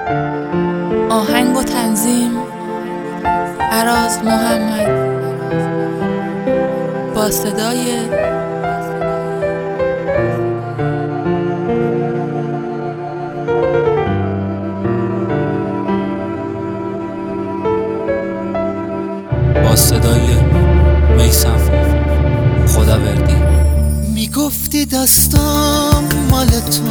آهنگ و تنظیم فراز محمد با صدای میثم خداوردی. میگفتی دستم مال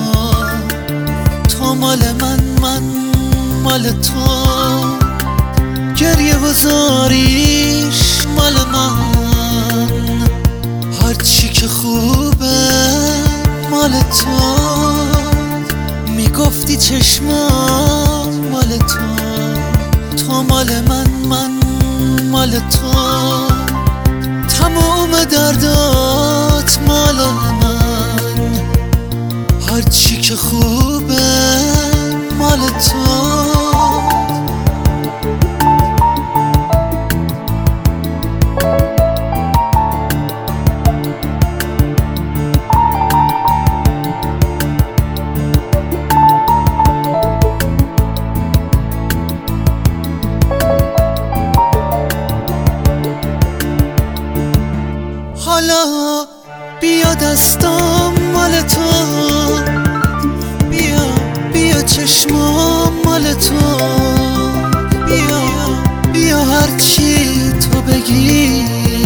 تو مال من مال تو، گریه و زاریش مال من، هرچی که خوبه مال تو. میگفتی چشمام مال تو مال من مال تو، تموم دردات مال من، هرچی که خوبه مال تو. حالا بیا دستام مال تو، بیا چشمام مال تو، بیا هرچی تو بگی،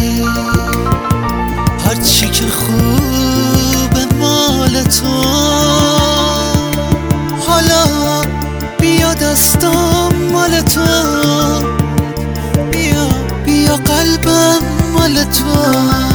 هرچی که خوبه مال تو. حالا بیا دستام مال تو، بیا قلبم مال تو.